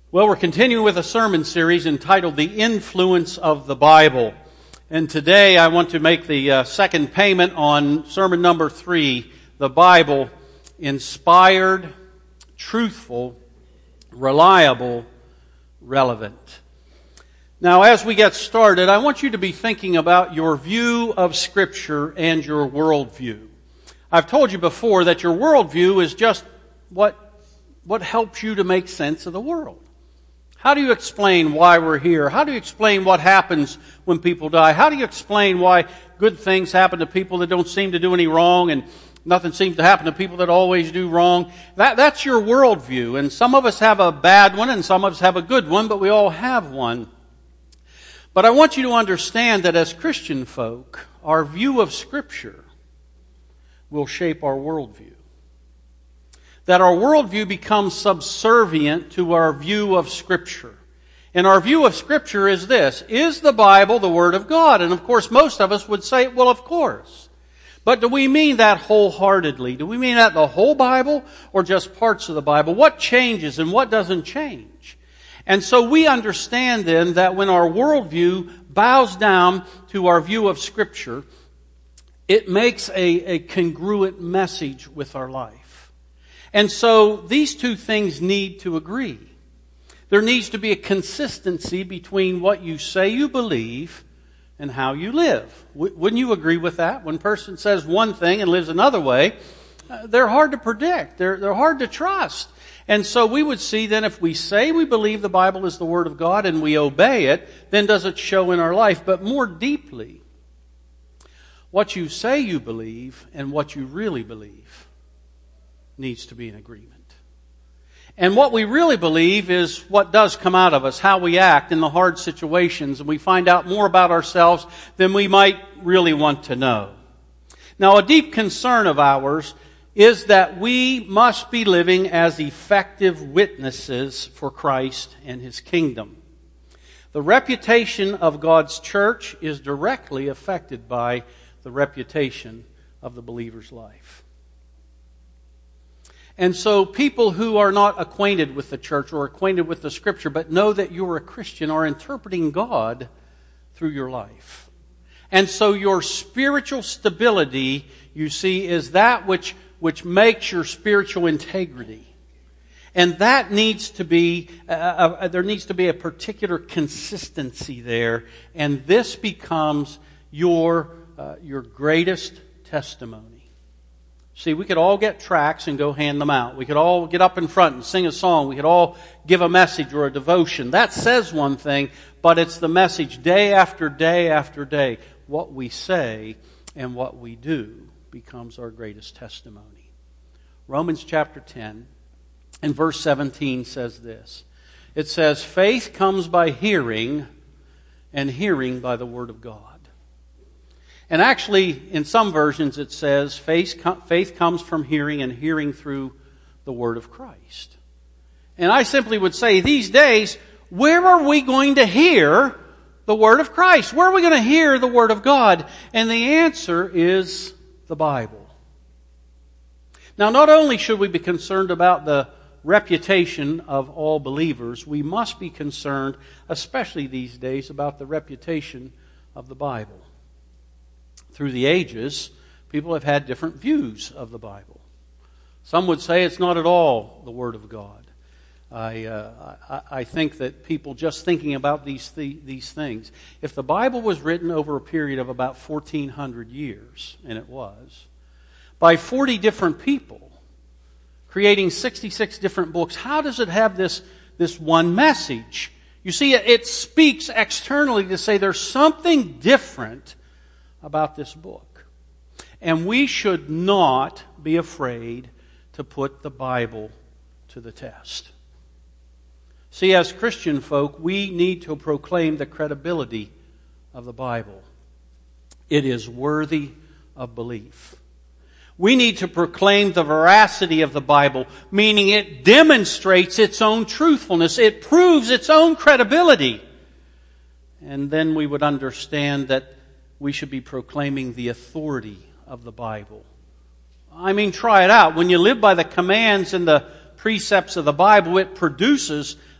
Well, we're continuing with a sermon series entitled The Influence of the Bible. And today I want to make the second payment on sermon number 3, the Bible, inspired, truthful, reliable, relevant. Now, as we get started, I want you to be thinking about your view of Scripture and your worldview. I've told you before that your worldview is just what helps you to make sense of the world. How do you explain why we're here? How do you explain what happens when people die? How do you explain why good things happen to people that don't seem to do any wrong and nothing seems to happen to people that always do wrong? That's your worldview. And some of us have a bad one and some of us have a good one, but we all have one. But I want you to understand that as Christian folk, our view of Scripture will shape our worldview. That our worldview becomes subservient to our view of Scripture. And our view of Scripture is this: is the Bible the Word of God? And of course most of us would say, well, of course. But do we mean that wholeheartedly? Do we mean that the whole Bible or just parts of the Bible? What changes and what doesn't change? And so we understand then that when our worldview bows down to our view of Scripture, it makes a congruent message with our life. And so these two things need to agree. There needs to be a consistency between what you say you believe and how you live. Wouldn't you agree with that? When a person says one thing and lives another way, they're hard to predict. They're hard to trust. And so we would see then if we say we believe the Bible is the Word of God and we obey it, then does it show in our life? But more deeply, what you say you believe and what you really believe needs to be in agreement. And what we really believe is what does come out of us, how we act in the hard situations, and we find out more about ourselves than we might really want to know. Now, a deep concern of ours is that we must be living as effective witnesses for Christ and His kingdom. The reputation of God's church is directly affected by the reputation of the believer's life. And so people who are not acquainted with the church or acquainted with the Scripture but know that you're a Christian are interpreting God through your life. And so your spiritual stability, you see, is that which makes your spiritual integrity. And that needs to be, there needs to be a particular consistency there. And this becomes your greatest testimony. See, we could all get tracts and go hand them out. We could all get up in front and sing a song. We could all give a message or a devotion. That says one thing, but it's the message day after day after day. What we say and what we do becomes our greatest testimony. Romans chapter 10 and verse 17 says this. It says, faith comes by hearing, and hearing by the Word of God. And actually, in some versions it says, faith comes from hearing, and hearing through the Word of Christ. And I simply would say, these days, where are we going to hear the Word of Christ? Where are we going to hear the Word of God? And the answer is the Bible. Now, not only should we be concerned about the reputation of all believers, we must be concerned, especially these days, about the reputation of the Bible. Through the ages, people have had different views of the Bible. Some would say it's not at all the Word of God. I think that people just thinking about these things, if the Bible was written over a period of about 1,400 years, and it was, by 40 different people, creating 66 different books, how does it have this one message? You see, it speaks externally to say there's something different about this book. And we should not be afraid to put the Bible to the test. See, as Christian folk, we need to proclaim the credibility of the Bible. It is worthy of belief. We need to proclaim the veracity of the Bible, meaning it demonstrates its own truthfulness. It proves its own credibility. And then we would understand that we should be proclaiming the authority of the Bible. I mean, try it out. When you live by the commands and the precepts of the Bible, it produces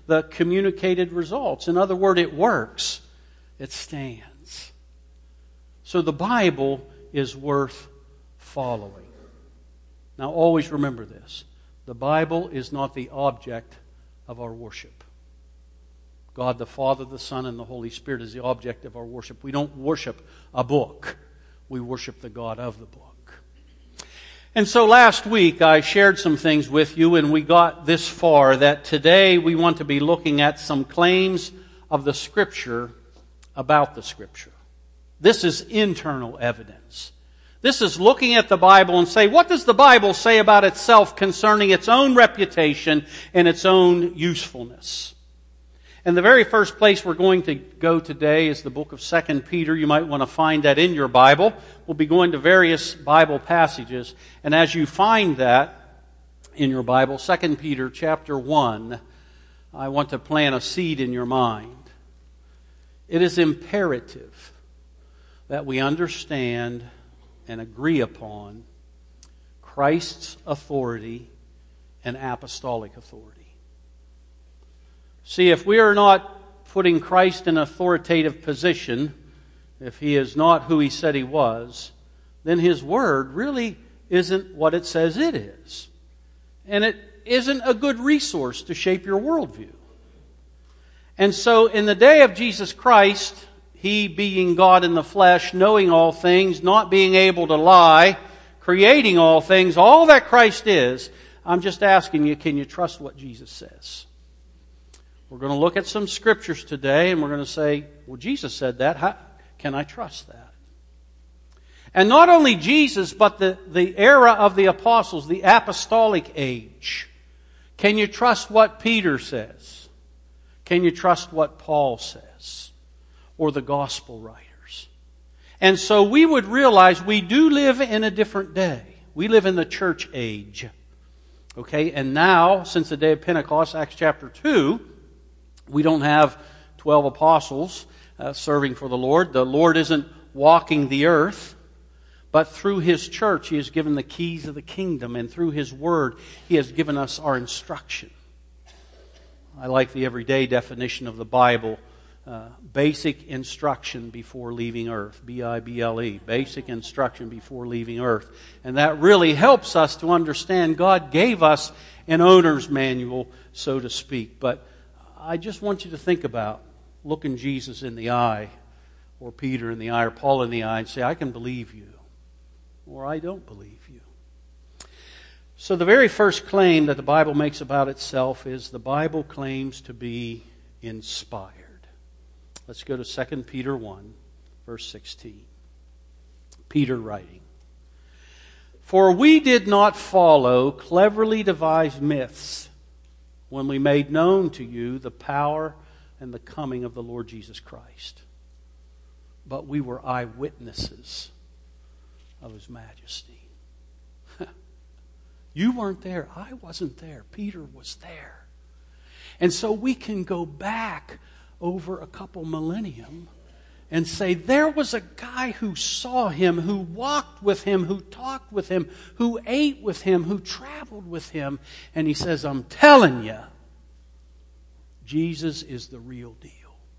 the communicated results. In other words, it works. It stands. So the Bible is worth following. Now always remember this. The Bible is not the object of our worship. God the Father, the Son, and the Holy Spirit is the object of our worship. We don't worship a book. We worship the God of the book. And so last week I shared some things with you, and we got this far that today we want to be looking at some claims of the Scripture about the Scripture. This is internal evidence. This is looking at the Bible and say, what does the Bible say about itself concerning its own reputation and its own usefulness? And the very first place we're going to go today is the book of 2 Peter. You might want to find that in your Bible. We'll be going to various Bible passages. And as you find that in your Bible, 2 Peter chapter 1, I want to plant a seed in your mind. It is imperative that we understand and agree upon Christ's authority and apostolic authority. See, if we are not putting Christ in an authoritative position, if He is not who He said He was, then His Word really isn't what it says it is. And it isn't a good resource to shape your worldview. And so in the day of Jesus Christ, He being God in the flesh, knowing all things, not being able to lie, creating all things, all that Christ is, I'm just asking you, can you trust what Jesus says? We're going to look at some scriptures today, and we're going to say, well, Jesus said that. How can I trust that? And not only Jesus, but the era of the apostles, the apostolic age. Can you trust what Peter says? Can you trust what Paul says? Or the gospel writers? And so we would realize we do live in a different day. We live in the church age. Okay, and now, since the day of Pentecost, Acts chapter 2, we don't have 12 apostles serving for the Lord. The Lord isn't walking the earth, but through His church He has given the keys of the kingdom, and through His Word He has given us our instruction. I like the everyday definition of the Bible, basic instruction before leaving earth, B-I-B-L-E, basic instruction before leaving earth. And that really helps us to understand God gave us an owner's manual, so to speak. But I just want you to think about looking Jesus in the eye, or Peter in the eye, or Paul in the eye, and say, I can believe you, or I don't believe you. So the very first claim that the Bible makes about itself is the Bible claims to be inspired. Let's go to 2 Peter 1, verse 16. Peter writing, "For we did not follow cleverly devised myths when we made known to you the power and the coming of the Lord Jesus Christ, but we were eyewitnesses of His majesty." You weren't there. I wasn't there. Peter was there. And so we can go back over a couple millennium and say, there was a guy who saw Him, who walked with Him, who talked with Him, who ate with Him, who traveled with Him. And he says, I'm telling you, Jesus is the real deal.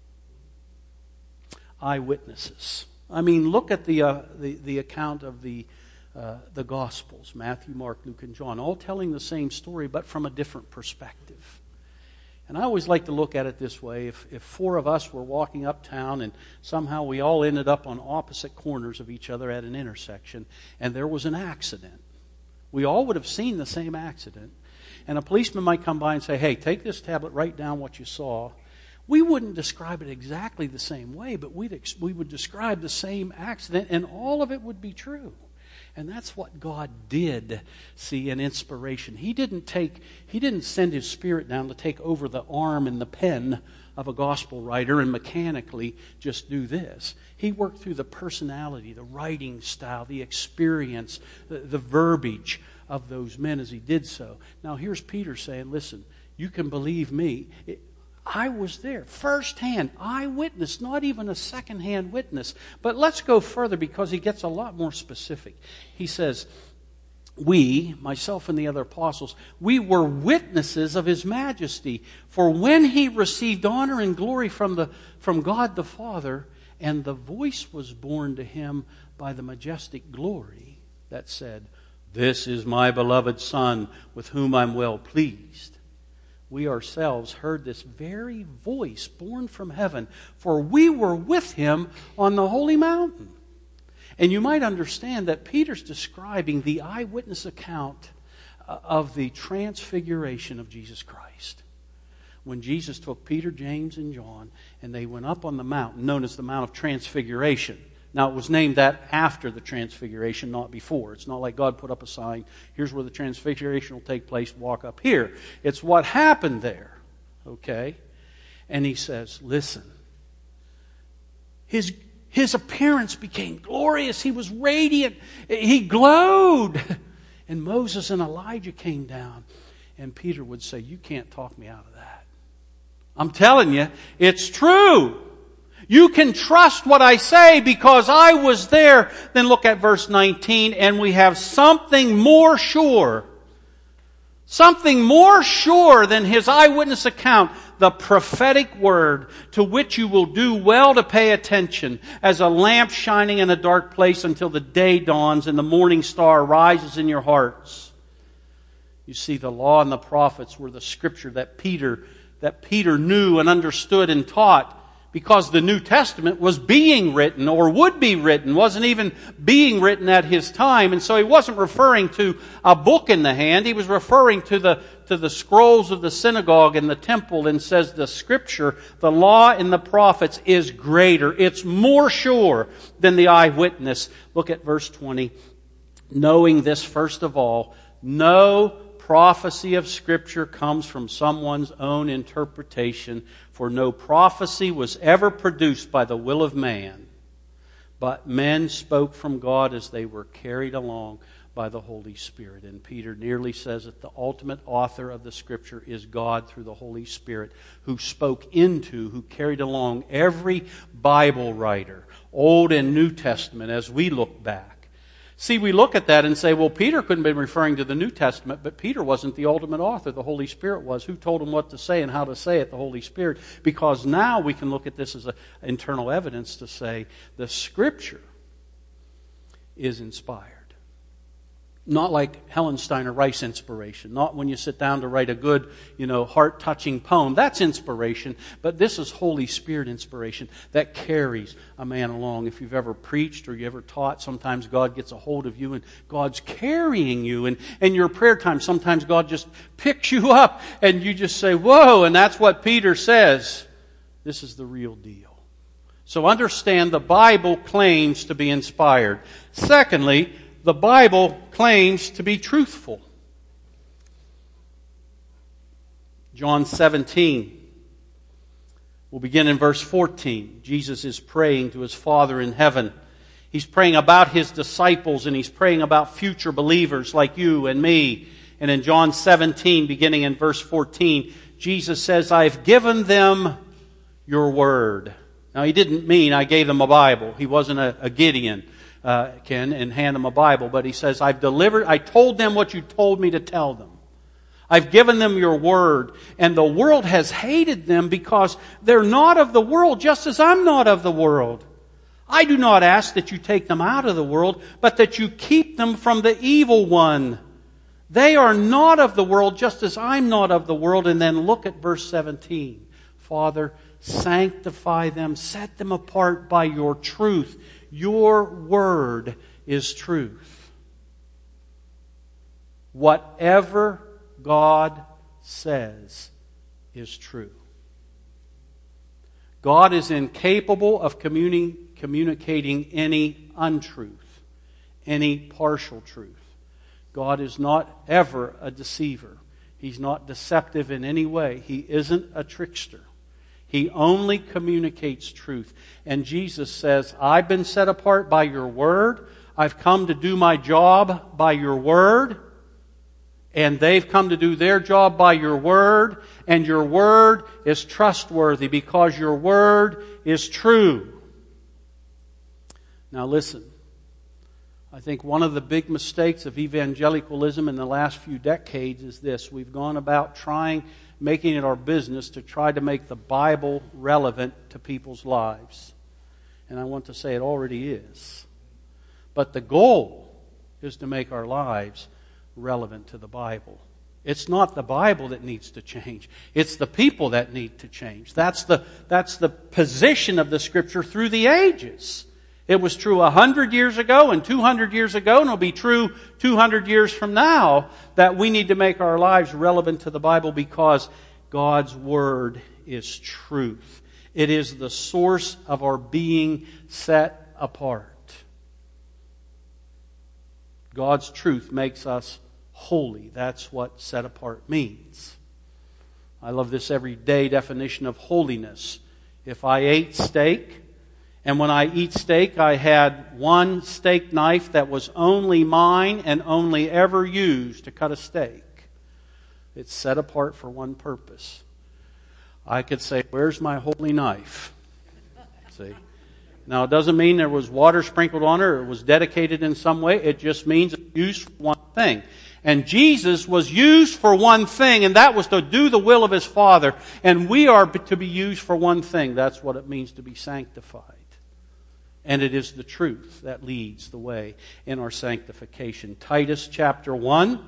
Eyewitnesses. I mean, look at the account of the Gospels, Matthew, Mark, Luke, and John, all telling the same story, but from a different perspective. And I always like to look at it this way. If four of us were walking uptown and somehow we all ended up on opposite corners of each other at an intersection and there was an accident, we all would have seen the same accident. And a policeman might come by and say, hey, take this tablet, write down what you saw. We wouldn't describe it exactly the same way, but we would describe the same accident, and all of it would be true. And that's what God did, see, in inspiration. He didn't send His Spirit down to take over the arm and the pen of a gospel writer and mechanically just do this. He worked through the personality, the writing style, the experience, the verbiage of those men as He did so. Now here's Peter saying, listen, you can believe me. I was there, firsthand, eyewitness, not even a second-hand witness. But let's go further because he gets a lot more specific. He says, we, myself and the other apostles, we were witnesses of His majesty. For when He received honor and glory from God the Father, and the voice was borne to Him by the majestic glory that said, "This is my beloved Son, with whom I'm well pleased," we ourselves heard this very voice borne from heaven, for we were with Him on the holy mountain. And you might understand that Peter's describing the eyewitness account of the transfiguration of Jesus Christ. When Jesus took Peter, James, and John, and they went up on the mountain, known as the Mount of Transfiguration. Now, it was named that after the Transfiguration, not before. It's not like God put up a sign, here's where the Transfiguration will take place, walk up here. It's what happened there, okay? And He says, listen, His appearance became glorious. He was radiant. He glowed. And Moses and Elijah came down. And Peter would say, you can't talk me out of that. I'm telling you, it's true. You can trust what I say because I was there. Then look at verse 19, and we have something more sure. Something more sure than his eyewitness account, the prophetic word, to which you will do well to pay attention, as a lamp shining in a dark place until the day dawns and the morning star rises in your hearts. You see, the law and the prophets were the scripture that Peter knew and understood and taught, because the New Testament was being written or would be written, wasn't even being written at his time. And so he wasn't referring to a book in the hand. He was referring to the scrolls of the synagogue and the temple, and says the scripture, the law and the prophets, is greater. It's more sure than the eyewitness. Look at verse 20. Knowing this, first of all, no prophecy of Scripture comes from someone's own interpretation, for no prophecy was ever produced by the will of man, but men spoke from God as they were carried along by the Holy Spirit. And Peter nearly says that the ultimate author of the Scripture is God through the Holy Spirit, who who carried along every Bible writer, Old and New Testament, as we look back. See, we look at that and say, well, Peter couldn't have been referring to the New Testament, but Peter wasn't the ultimate author. The Holy Spirit was. Who told him what to say and how to say it? The Holy Spirit. Because now we can look at this as internal evidence to say the Scripture is inspired. Not like Helen Steiner Rice inspiration. Not when you sit down to write a good, heart-touching poem. That's inspiration. But this is Holy Spirit inspiration that carries a man along. If you've ever preached or you ever taught, sometimes God gets a hold of you and God's carrying you. And in your prayer time, sometimes God just picks you up and you just say, whoa, and that's what Peter says. This is the real deal. So understand, the Bible claims to be inspired. Secondly, the Bible claims to be truthful. John 17. We'll begin in verse 14. Jesus is praying to His Father in heaven. He's praying about His disciples, and He's praying about future believers like you and me. And in John 17, beginning in verse 14, Jesus says, I've given them your word. Now, He didn't mean I gave them a Bible. He wasn't a Gideon. And hand them a Bible. But He says, I told them what you told me to tell them. I've given them your word. And the world has hated them because they're not of the world, just as I'm not of the world. I do not ask that you take them out of the world, but that you keep them from the evil one. They are not of the world, just as I'm not of the world. And then look at verse 17. Father, sanctify them, set them apart by your truth. Your word is truth. Whatever God says is true. God is incapable of communicating any untruth, any partial truth. God is not ever a deceiver. He's not deceptive in any way. He isn't a trickster. He only communicates truth. And Jesus says, I've been set apart by your word. I've come to do my job by your word. And they've come to do their job by your word. And your word is trustworthy because your word is true. Now listen. I think one of the big mistakes of evangelicalism in the last few decades is this. We've gone about making it our business to try to make the Bible relevant to people's lives. And I want to say it already is. But the goal is to make our lives relevant to the Bible. It's not the Bible that needs to change. It's the people that need to change. That's the position of the Scripture through the ages. It was true 100 years ago and 200 years ago, and it'll be true 200 years from now, that we need to make our lives relevant to the Bible because God's Word is truth. It is the source of our being set apart. God's truth makes us holy. That's what set apart means. I love this everyday definition of holiness. If I ate steak, and when I eat steak, I had one steak knife that was only mine and only ever used to cut a steak. It's set apart for one purpose. I could say, where's my holy knife? See? Now, it doesn't mean there was water sprinkled on it or it was dedicated in some way. It just means it's used for one thing. And Jesus was used for one thing, and that was to do the will of His Father. And we are to be used for one thing. That's what it means to be sanctified. And it is the truth that leads the way in our sanctification. Titus chapter 1.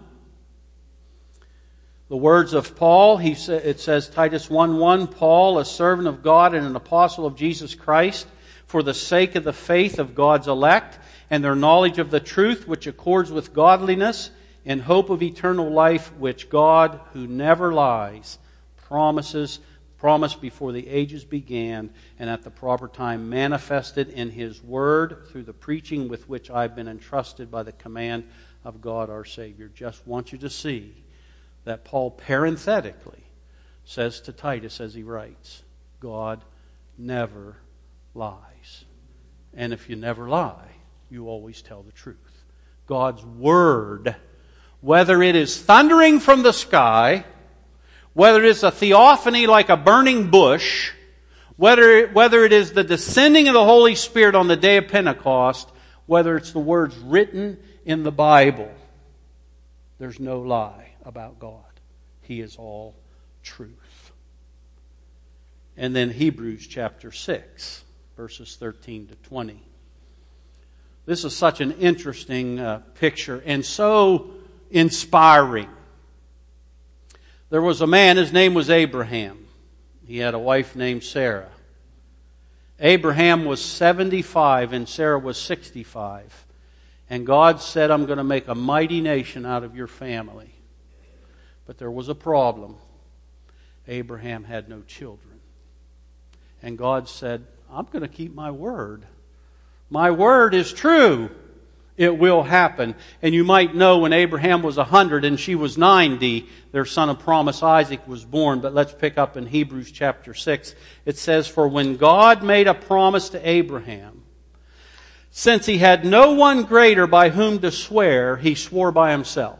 The words of Paul, it says, Titus 1:1, Paul, a servant of God and an apostle of Jesus Christ, for the sake of the faith of God's elect and their knowledge of the truth which accords with godliness, in hope of eternal life, which God, who never lies, promised before the ages began, and at the proper time manifested in His Word through the preaching with which I've been entrusted by the command of God our Savior. Just want you to see that Paul parenthetically says to Titus as he writes, God never lies. And if you never lie, you always tell the truth. God's Word, whether it is thundering from the sky, whether it is a theophany like a burning bush, whether it is the descending of the Holy Spirit on the day of Pentecost, whether it's the words written in the Bible, there's no lie about God. He is all truth. And then Hebrews chapter 6, verses 13 to 20. This is such an interesting picture and so inspiring. There was a man, his name was Abraham. He had a wife named Sarah. Abraham was 75 and Sarah was 65. And God said, I'm going to make a mighty nation out of your family. But there was a problem. Abraham had no children. And God said, I'm going to keep my word. My word is true. It will happen. And you might know when Abraham was 100 and she was 90, their son of promise Isaac was born. But let's pick up in Hebrews chapter 6. It says, for when God made a promise to Abraham, since he had no one greater by whom to swear, he swore by himself.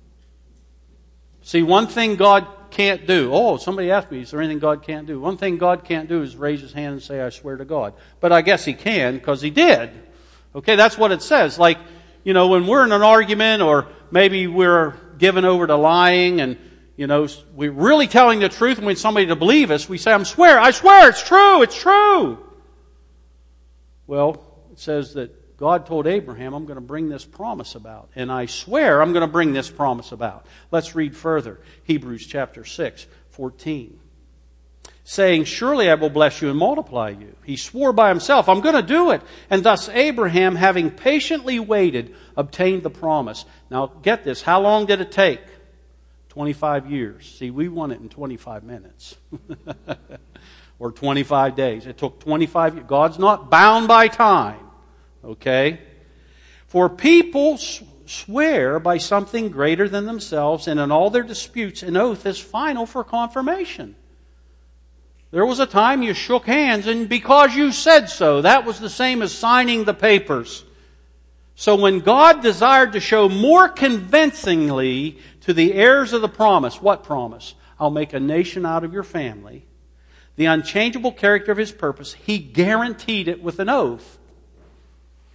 See, one thing God can't do. Oh, somebody asked me, is there anything God can't do? One thing God can't do is raise His hand and say, I swear to God. But I guess He can, because He did. Okay, that's what it says. Like, you know, when we're in an argument or maybe we're given over to lying and, you know, we're really telling the truth and we want somebody to believe us, we say, I swear, it's true. Well, it says that God told Abraham, I'm going to bring this promise about. And I swear I'm going to bring this promise about. Let's read further. Hebrews chapter 6, 14. Saying, surely I will bless you and multiply you. He swore by himself, I'm going to do it. And thus Abraham, having patiently waited, obtained the promise. Now get this, how long did it take? 25 years. See, we want it in 25 minutes. Or 25 days. It took 25 years. God's not bound by time. Okay? For people swear by something greater than themselves, and in all their disputes, an oath is final for confirmation. There was a time you shook hands, and because you said so, that was the same as signing the papers. So when God desired to show more convincingly to the heirs of the promise, what promise? I'll make a nation out of your family. The unchangeable character of His purpose, He guaranteed it with an oath.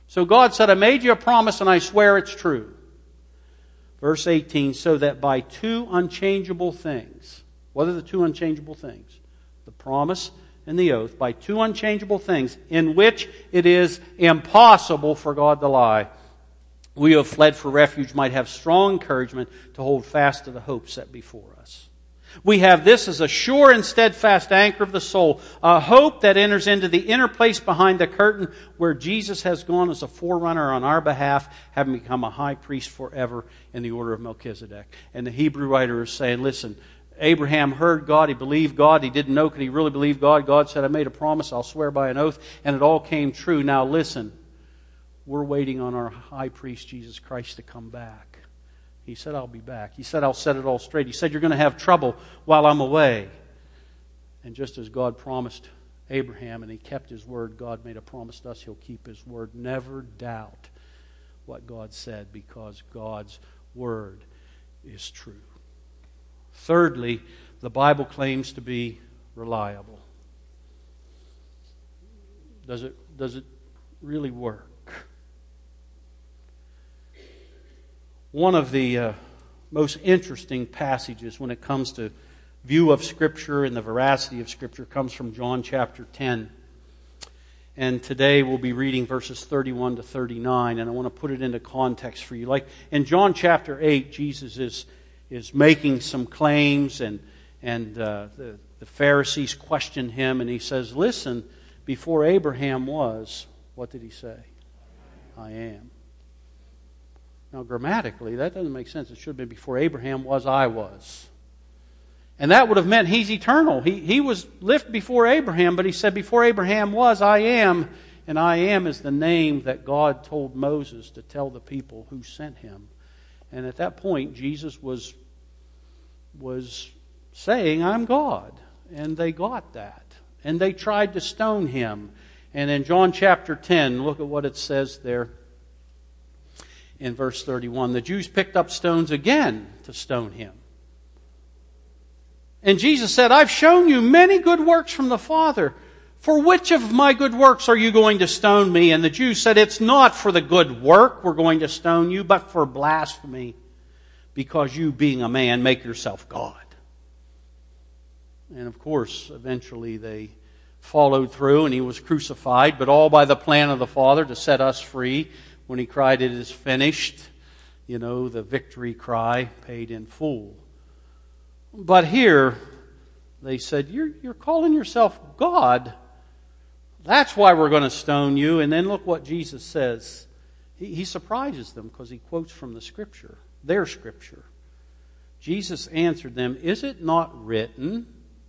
So God said, I made you a promise and I swear it's true. Verse 18, so that by two unchangeable things. What are the two unchangeable things? The promise and the oath. By two unchangeable things in which it is impossible for God to lie. We who have fled for refuge might have strong encouragement to hold fast to the hope set before us. We have this as a sure and steadfast anchor of the soul, a hope that enters into the inner place behind the curtain where Jesus has gone as a forerunner on our behalf, having become a high priest forever in the order of Melchizedek. And the Hebrew writer is saying, listen, Abraham heard God, he believed God, he didn't know, could he really believe God? God said, I made a promise, I'll swear by an oath, and it all came true. Now listen, we're waiting on our high priest, Jesus Christ, to come back. He said, I'll be back. He said, I'll set it all straight. He said, you're going to have trouble while I'm away. And just as God promised Abraham and he kept his word, God made a promise to us, he'll keep his word. Never doubt what God said, because God's word is true. Thirdly, the Bible claims to be reliable. Does it really work? One of the most interesting passages when it comes to view of Scripture and the veracity of Scripture comes from John chapter 10. And today we'll be reading verses 31 to 39, and I want to put it into context for you. Like in John chapter 8, Jesus is making some claims, and the Pharisees question him, and he says, listen, before Abraham was, what did he say? I am. Now, grammatically, that doesn't make sense. It should have been before Abraham was, I was. And that would have meant he's eternal. He was lived before Abraham, but he said, before Abraham was, I am. And I am is the name that God told Moses to tell the people who sent him. And at that point, Jesus was saying, I'm God. And they got that. And they tried to stone him. And in John chapter 10, look at what it says there. In verse 31, the Jews picked up stones again to stone him. And Jesus said, I've shown you many good works from the Father. For which of my good works are you going to stone me? And the Jews said, it's not for the good work we're going to stone you, but for blasphemy, because you, being a man, make yourself God. And of course, eventually they followed through and he was crucified, but all by the plan of the Father to set us free. When he cried, it is finished, you know, the victory cry paid in full. But here, they said, you're calling yourself God. That's why we're going to stone you. And then look what Jesus says. He surprises them because he quotes from the Scripture, their Scripture. Jesus answered them, is it not written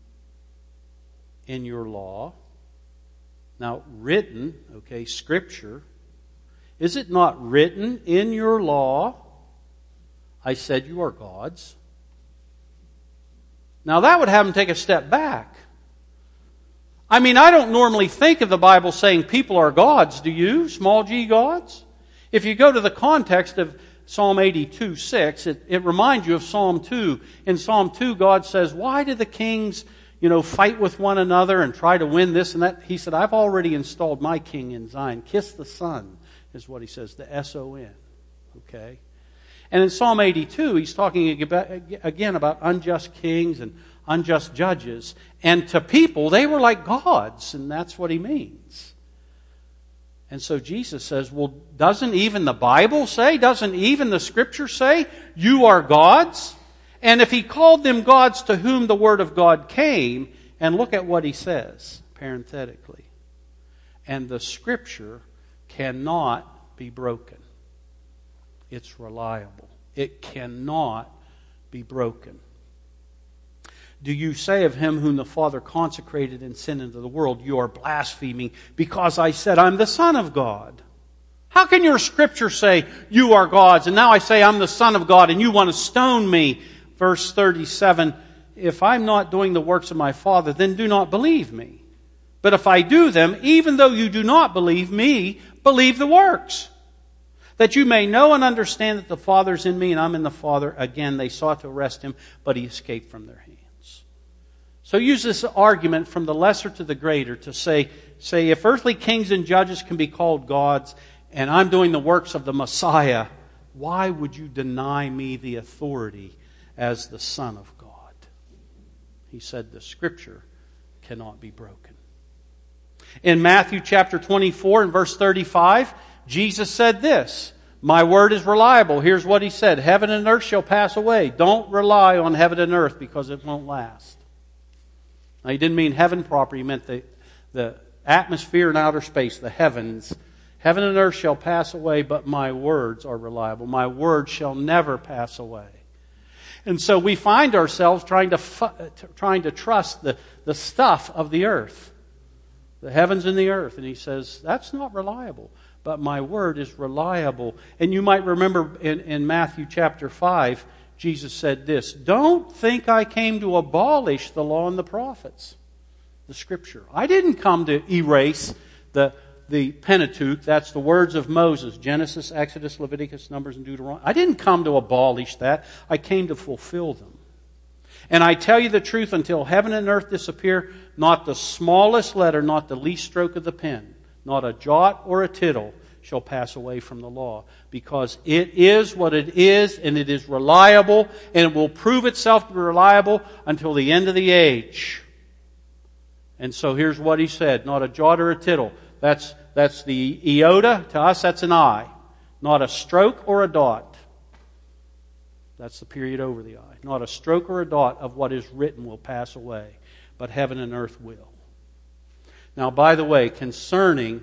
in your law? Now, written, okay, Scripture. Is it not written in your law, I said you are gods? Now that would have them take a step back. I mean, I don't normally think of the Bible saying people are gods, do you? Small g gods? If you go to the context of Psalm 82:6, it reminds you of Psalm 2. In Psalm 2, God says, why do the kings, fight with one another and try to win this and that? He said, I've already installed my king in Zion. Kiss the Son. Is what he says, the S-O-N. Okay? And in Psalm 82, he's talking again about unjust kings and unjust judges. And to people, they were like gods, and that's what he means. And so Jesus says, well, doesn't even the Bible say, doesn't even the Scripture say, you are gods? And if he called them gods to whom the Word of God came, and look at what he says, parenthetically, and the Scripture cannot be broken. It's reliable. It cannot be broken. Do you say of him whom the Father consecrated and sent into the world, you are blaspheming because I said I'm the Son of God? How can your Scripture say you are gods and now I say I'm the Son of God and you want to stone me? Verse 37, if I'm not doing the works of my Father, then do not believe me. But if I do them, even though you do not believe me, believe the works, that you may know and understand that the Father's in me and I'm in the Father. Again, they sought to arrest him, but he escaped from their hands. So use this argument from the lesser to the greater to say if earthly kings and judges can be called gods, and I'm doing the works of the Messiah, why would you deny me the authority as the Son of God? He said the Scripture cannot be broken. In Matthew chapter 24 and verse 35, Jesus said this, my word is reliable. Here's what He said, heaven and earth shall pass away. Don't rely on heaven and earth because it won't last. Now He didn't mean heaven proper. He meant the atmosphere and outer space, the heavens. Heaven and earth shall pass away, but my words are reliable. My words shall never pass away. And so we find ourselves trying to trust the stuff of the earth, the heavens and the earth. And He says, that's not reliable, but my word is reliable. And you might remember in Matthew chapter 5, Jesus said this, don't think I came to abolish the law and the prophets, the Scripture. I didn't come to erase the Pentateuch, that's the words of Moses, Genesis, Exodus, Leviticus, Numbers, and Deuteronomy. I didn't come to abolish that. I came to fulfill them. And I tell you the truth, until heaven and earth disappear, not the smallest letter, not the least stroke of the pen, not a jot or a tittle shall pass away from the law. Because it is what it is, and it is reliable, and it will prove itself to be reliable until the end of the age. And so here's what He said, not a jot or a tittle. That's the iota. To us, that's an I. Not a stroke or a dot. That's the period over the I. Not a stroke or a dot of what is written will pass away, but heaven and earth will. Now, by the way, concerning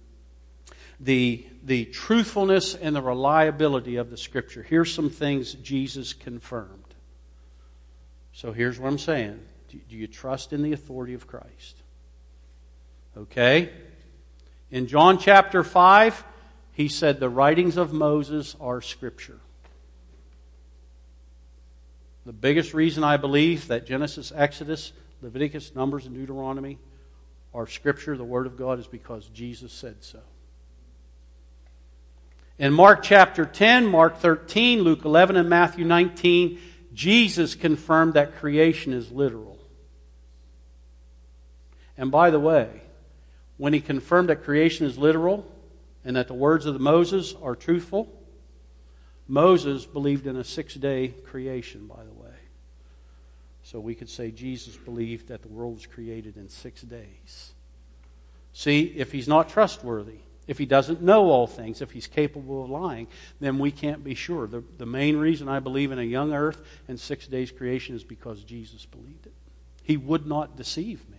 the truthfulness and the reliability of the Scripture, here's some things Jesus confirmed. So here's what I'm saying. Do you trust in the authority of Christ? Okay? In John chapter 5, He said the writings of Moses are Scripture. The biggest reason I believe that Genesis, Exodus, Leviticus, Numbers, and Deuteronomy are Scripture, the Word of God, is because Jesus said so. In Mark chapter 10, Mark 13, Luke 11, and Matthew 19, Jesus confirmed that creation is literal. And by the way, when He confirmed that creation is literal and that the words of Moses are truthful, Moses believed in a 6-day creation, by the way. So we could say Jesus believed that the world was created in 6 days. See, if He's not trustworthy, if He doesn't know all things, if He's capable of lying, then we can't be sure. The main reason I believe in a young earth and 6 days creation is because Jesus believed it. He would not deceive me.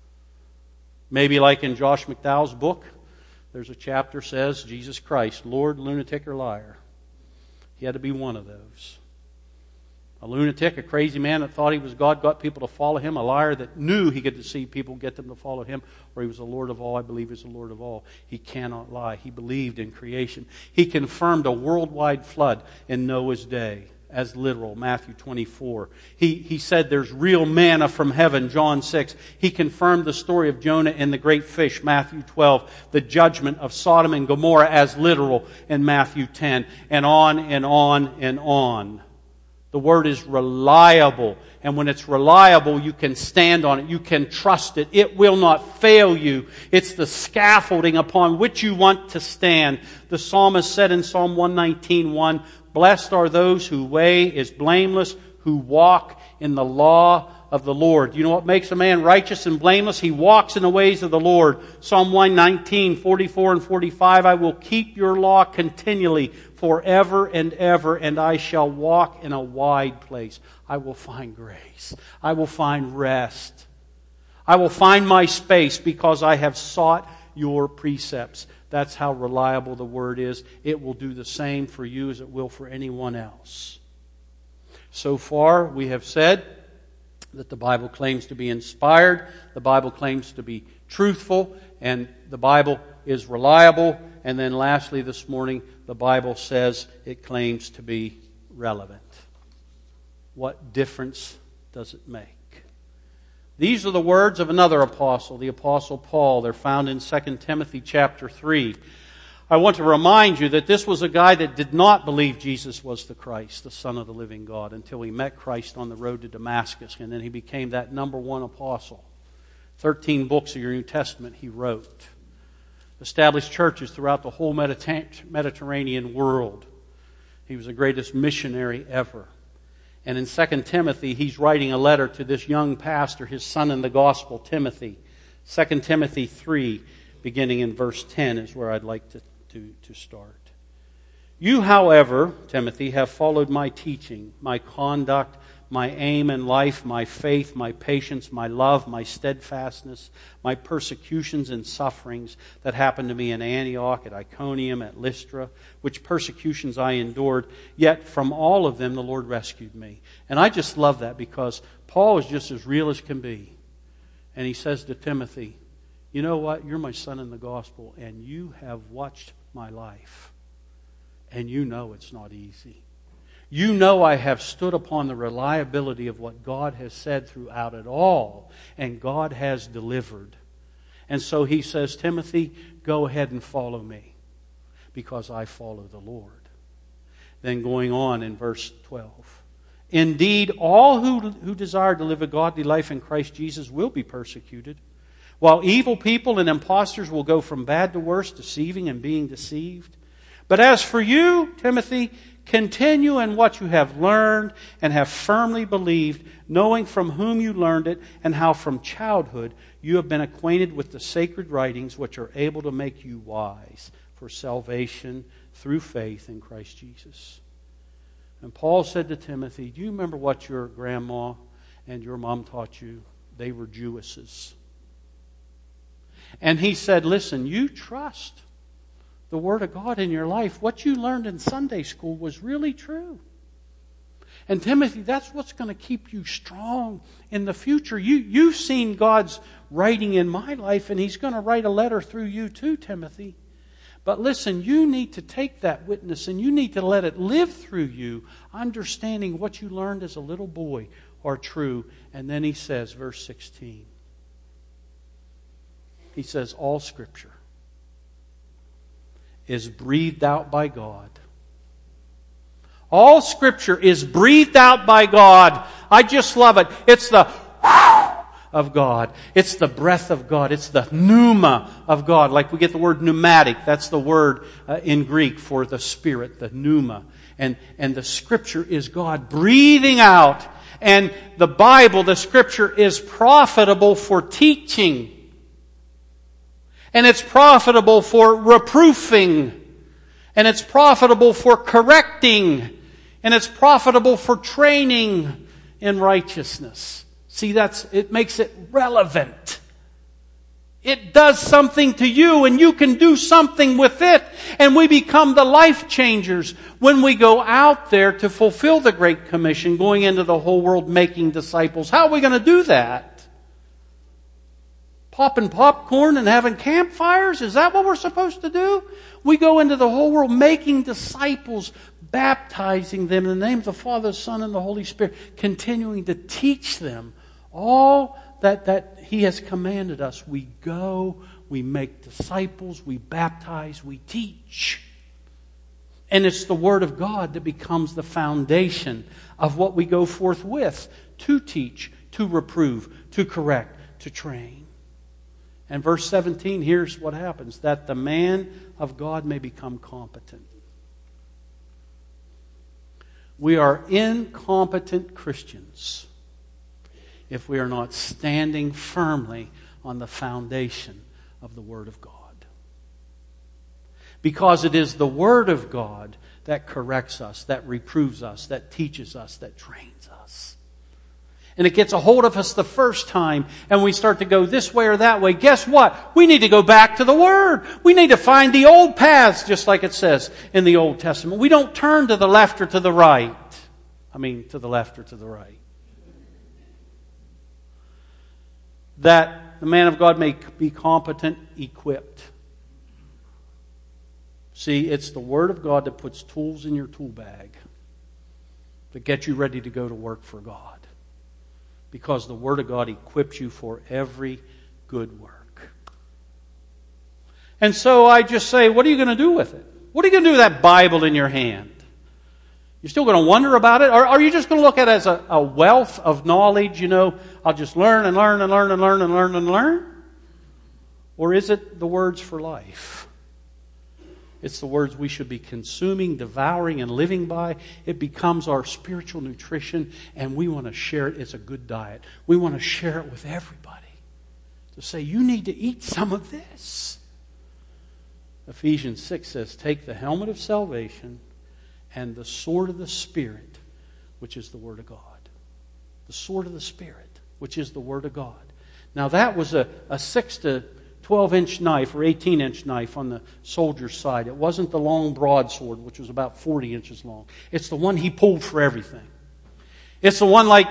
Maybe like in Josh McDowell's book, there's a chapter says, Jesus Christ, Lord, lunatic, or liar. He had to be one of those. A lunatic, a crazy man that thought he was God, got people to follow him. A liar that knew he could deceive people, get them to follow him. Or He was the Lord of all. I believe He's the Lord of all. He cannot lie. He believed in creation. He confirmed a worldwide flood in Noah's day as literal, Matthew 24. He said there's real manna from heaven, John 6. He confirmed the story of Jonah and the great fish, Matthew 12. The judgment of Sodom and Gomorrah as literal in Matthew 10. And on and on and on. The Word is reliable. And when it's reliable, you can stand on it. You can trust it. It will not fail you. It's the scaffolding upon which you want to stand. The psalmist said in Psalm 119:1, blessed are those whose way is blameless, who walk in the law of the Lord. You know what makes a man righteous and blameless? He walks in the ways of the Lord. Psalm 119:44 and 45, I will keep your law continually forever and ever, and I shall walk in a wide place. I will find grace. I will find rest. I will find my space because I have sought your precepts. That's how reliable the Word is. It will do the same for you as it will for anyone else. So far, we have said that the Bible claims to be inspired, the Bible claims to be truthful, and the Bible is reliable. And then lastly this morning, the Bible says it claims to be relevant. What difference does it make? These are the words of another apostle, the Apostle Paul. They're found in 2 Timothy chapter 3. I want to remind you that this was a guy that did not believe Jesus was the Christ, the Son of the living God, until he met Christ on the road to Damascus, and then he became that number one apostle. 13 books of your New Testament he wrote. established churches throughout the whole Mediterranean world. He was the greatest missionary ever. And in 2 Timothy, he's writing a letter to this young pastor, his son in the gospel, Timothy. 2 Timothy 3, beginning in verse 10, is where I'd like to start. You, however, Timothy, have followed my teaching, my conduct, my aim in life, my faith, my patience, my love, my steadfastness, my persecutions and sufferings that happened to me in Antioch, at Iconium, at Lystra, which persecutions I endured. Yet from all of them the Lord rescued me. And I just love that because Paul is just as real as can be. And he says to Timothy, you know what? You're my son in the gospel, and you have watched my life. And you know it's not easy. You know I have stood upon the reliability of what God has said throughout it all, and God has delivered. And so he says, Timothy, go ahead and follow me, because I follow the Lord. Then going on in verse 12. Indeed, all who desire to live a godly life in Christ Jesus will be persecuted, while evil people and impostors will go from bad to worse, deceiving and being deceived. But as for you, Timothy, continue in what you have learned and have firmly believed, knowing from whom you learned it, and how from childhood you have been acquainted with the sacred writings, which are able to make you wise for salvation through faith in Christ Jesus. And Paul said to Timothy, do you remember what your grandma and your mom taught you? They were Jewesses. And he said, listen, you trust the Word of God in your life. What you learned in Sunday school was really true. And Timothy, that's what's going to keep you strong in the future. You've seen God's writing in my life, and He's going to write a letter through you too, Timothy. But listen, you need to take that witness and you need to let it live through you, understanding what you learned as a little boy are true. And then he says, verse 16, he says, all Scripture is breathed out by God. All Scripture is breathed out by God. I just love it. It's the of God. It's the breath of God. It's the pneuma of God. Like we get the word pneumatic. That's the word in Greek for the Spirit, the pneuma. And the Scripture is God breathing out. And the Bible, the Scripture, is profitable for teaching. And it's profitable for reproofing. And it's profitable for correcting. And it's profitable for training in righteousness. See, it makes it relevant. It does something to you and you can do something with it. And we become the life changers when we go out there to fulfill the Great Commission, going into the whole world making disciples. How are we going to do that? Popping popcorn and having campfires? Is that what we're supposed to do? We go into the whole world making disciples, baptizing them in the name of the Father, the Son, and the Holy Spirit, continuing to teach them all that He has commanded us. We go, we make disciples, we baptize, we teach. And it's the Word of God that becomes the foundation of what we go forth with to teach, to reprove, to correct, to train. And verse 17, here's what happens. That the man of God may become competent. We are incompetent Christians if we are not standing firmly on the foundation of the Word of God. Because it is the Word of God that corrects us, that reproves us, that teaches us, that trains us. And it gets a hold of us the first time, and we start to go this way or that way. Guess what? We need to go back to the Word. We need to find the old paths, just like it says in the Old Testament. We don't turn to the left or to the right. To the left or to the right. That the man of God may be competent, equipped. See, it's the Word of God that puts tools in your tool bag to get you ready to go to work for God. Because the Word of God equips you for every good work. And so I just say, what are you going to do with it? What are you going to do with that Bible in your hand? You're still going to wonder about it? Or are you just going to look at it as a wealth of knowledge? I'll just learn and learn and learn and learn and learn and learn? Or is it the words for life? It's the words we should be consuming, devouring, and living by. It becomes our spiritual nutrition, and we want to share it. It's a good diet. We want to share it with everybody. To say, you need to eat some of this. Ephesians 6 says, take the helmet of salvation and the sword of the Spirit, which is the Word of God. The sword of the Spirit, which is the Word of God. Now that was a 6 to 12-inch knife or 18-inch knife on the soldier's side. It wasn't the long broadsword, which was about 40 inches long. It's the one he pulled for everything. It's the one like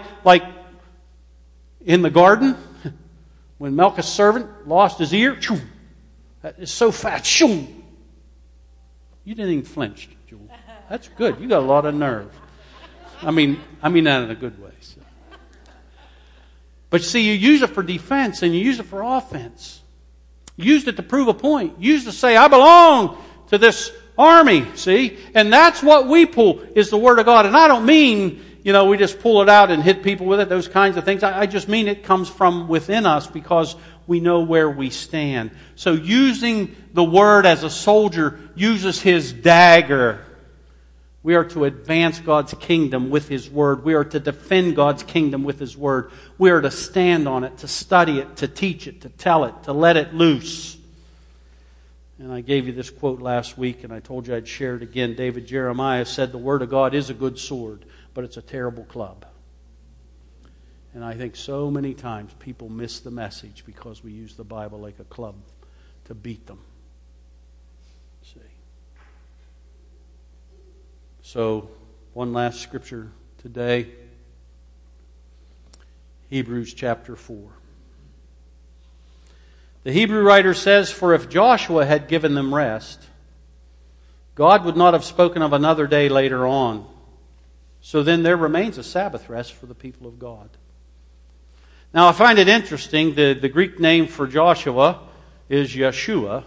in the garden, when Milcah's servant lost his ear. Shoo, that is so fast. Shoo. You didn't even flinch, Jewel. That's good. You got a lot of nerve. I mean that in a good way. So. But see, you use it for defense and you use it for offense. You used it to prove a point. You used to say, I belong to this army, see? And that's what we pull, is the Word of God. And I don't mean, we just pull it out and hit people with it, those kinds of things. I just mean it comes from within us because we know where we stand. So using the Word as a soldier uses his dagger. We are to advance God's kingdom with His Word. We are to defend God's kingdom with His Word. We are to stand on it, to study it, to teach it, to tell it, to let it loose. And I gave you this quote last week, and I told you I'd share it again. David Jeremiah said, the Word of God is a good sword, but it's a terrible club. And I think so many times people miss the message because we use the Bible like a club to beat them. See? So, one last scripture today. Hebrews chapter 4. The Hebrew writer says, for if Joshua had given them rest, God would not have spoken of another day later on. So then there remains a Sabbath rest for the people of God. Now I find it interesting, the Greek name for Joshua is Yeshua.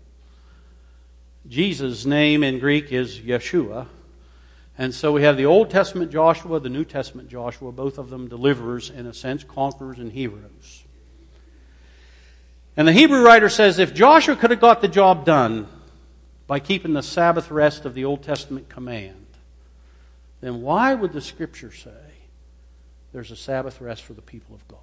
Jesus' name in Greek is Yeshua. And so we have the Old Testament Joshua, the New Testament Joshua, both of them deliverers, in a sense, conquerors and heroes. And the Hebrew writer says, if Joshua could have got the job done by keeping the Sabbath rest of the Old Testament command, then why would the Scripture say there's a Sabbath rest for the people of God?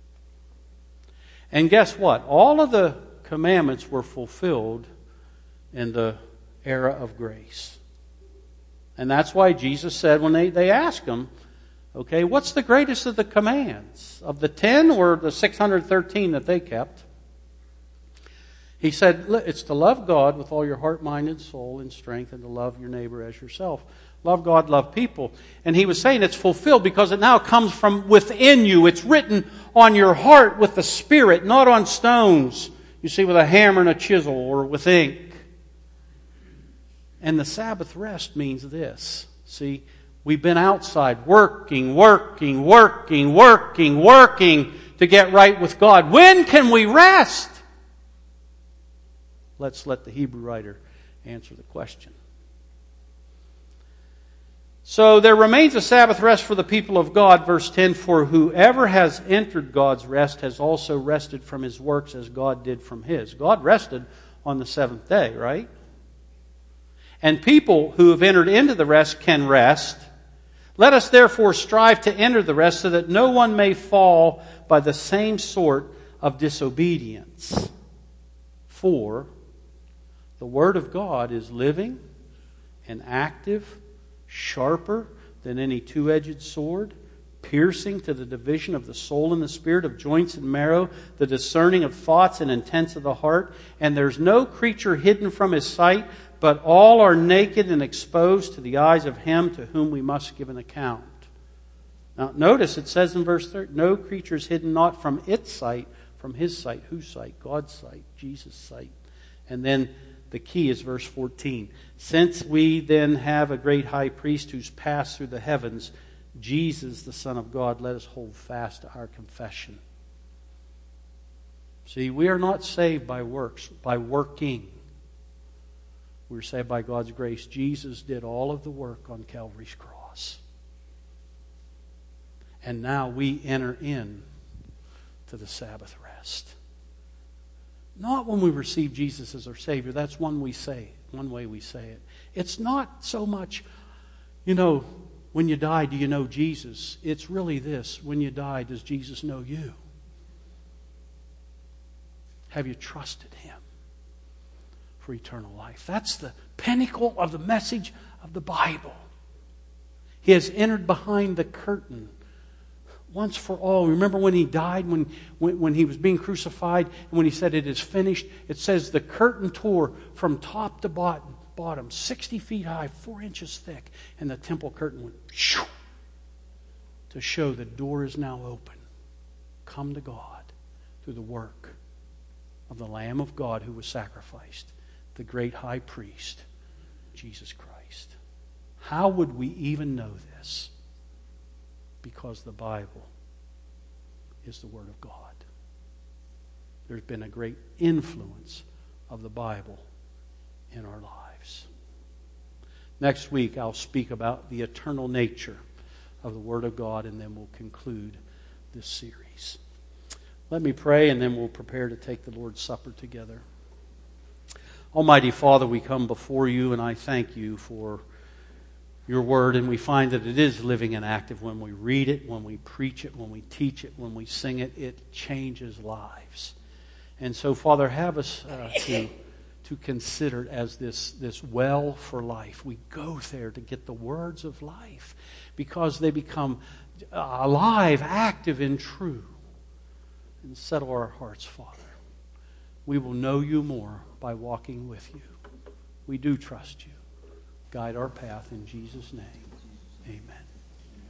And guess what? All of the commandments were fulfilled in the era of grace. And that's why Jesus said when they asked him, okay, what's the greatest of the commands? Of the 10 or the 613 that they kept? He said, it's to love God with all your heart, mind, and soul and strength, and to love your neighbor as yourself. Love God, love people. And he was saying it's fulfilled because it now comes from within you. It's written on your heart with the Spirit, not on stones, you see, with a hammer and a chisel or with ink. And the Sabbath rest means this. See, we've been outside working to get right with God. When can we rest? Let's let the Hebrew writer answer the question. So there remains a Sabbath rest for the people of God. Verse 10, for whoever has entered God's rest has also rested from his works as God did from his. God rested on the seventh day, right? And people who have entered into the rest can rest. Let us therefore strive to enter the rest so that no one may fall by the same sort of disobedience. For the Word of God is living and active, sharper than any two-edged sword, piercing to the division of the soul and the spirit, of joints and marrow, the discerning of thoughts and intents of the heart. And there's no creature hidden from His sight, but all are naked and exposed to the eyes of Him to whom we must give an account. Now notice it says in verse 30, no creature is hidden not from its sight, from His sight. Whose sight? God's sight, Jesus' sight. And then the key is verse 14. Since we then have a great high priest who's passed through the heavens, Jesus, the Son of God, let us hold fast to our confession. See, we are not saved by works, by working. We're saved by God's grace. Jesus did all of the work on Calvary's cross. And now we enter in to the Sabbath rest. Not when we receive Jesus as our Savior. That's one way we say it. It's not so much, when you die, do you know Jesus? It's really this: when you die, does Jesus know you? Have you trusted Him for eternal life? That's the pinnacle of the message of the Bible. He has entered behind the curtain once for all. Remember when He died, when He was being crucified, and when He said, "It is finished," it says the curtain tore from top to bottom, 60 feet high, 4 inches thick, and the temple curtain went shoo, to show the door is now open. Come to God through the work of the Lamb of God who was sacrificed, the great high priest, Jesus Christ. How would we even know this? Because the Bible is the Word of God. There's been a great influence of the Bible in our lives. Next week, I'll speak about the eternal nature of the Word of God, and then we'll conclude this series. Let me pray, and then we'll prepare to take the Lord's Supper together. Almighty Father, we come before You, and I thank You for Your Word, and we find that it is living and active. When we read it, when we preach it, when we teach it, when we sing it, it changes lives. And so, Father, have us to consider it as this well for life. We go there to get the words of life because they become alive, active, and true. And settle our hearts, Father. We will know You more by walking with You. We do trust You. Guide our path in Jesus' name. Amen.